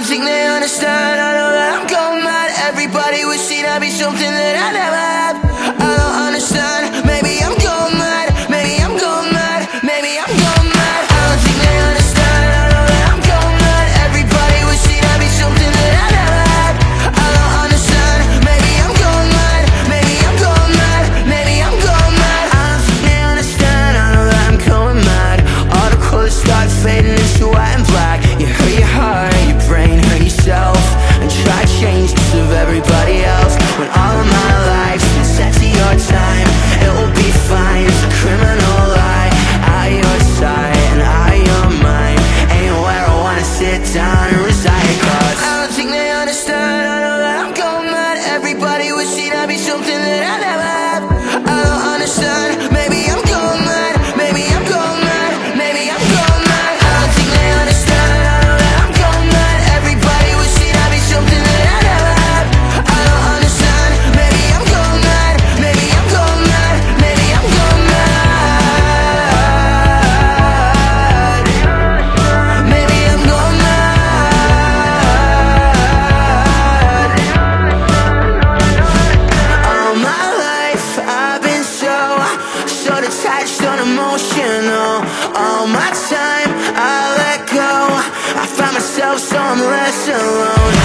don't think they understand. I know that I'm going mad. Everybody would see that be something that I never have. I don't understand. Maybe I'm going mad. Maybe I'm going mad. Maybe I'm going mad. I don't think they understand. I know that I'm going mad. Everybody would see that be something that I never had. I don't understand. Maybe I'm going mad. Maybe I'm going mad. Maybe I'm going mad. I don't think they understand. I know that I'm going mad. All the colors start fading into white and black. You hurt your heart, your brain, hurt yourself, and try to change the of everybody else. When all of my life's been set to your time, it will be fine. It's a criminal lie. I your side and I your mind. Ain't where I wanna sit down and reside. Cause I don't think they understand. I know that I'm going mad. Everybody would see that be something that I never have. I don't understand. Maybe I'm going mad. Maybe I'm going mad. Maybe I'm going mad. I don't think they understand. I know that I'm going mad. Everybody would see that be something that I never have. I don't understand. Maybe I'm going mad. Maybe I'm going mad. Maybe I'm going mad. Maybe I'm going mad. All my life I've been so detached, unemotional. All my time I let go. I find myself so I'm less alone.